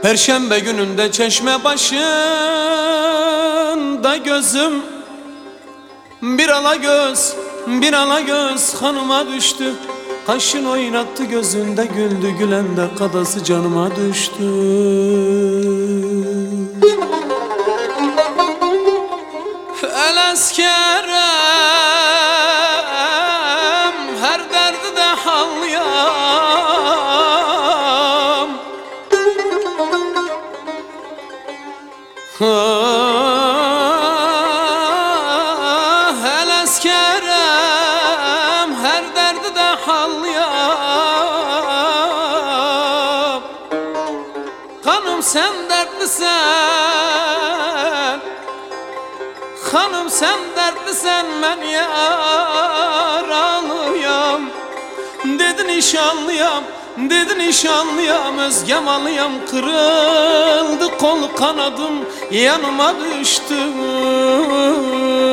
Perşembe gününde çeşme başında gözüm bir ala göz hanıma düştü. Kaşın oynattı gözünde güldü, gülende kadası canıma düştü. El eskerem her derdi de halyam. El eskerem her derdi de halyam. Hanım sen dertlisen, hanım sen dertlisen, ben yaralıyam. Dedi nişanlıyam, dedi nişanlıyam, özgem alıyam. Kırıldı kol kanadım, yanıma düştü.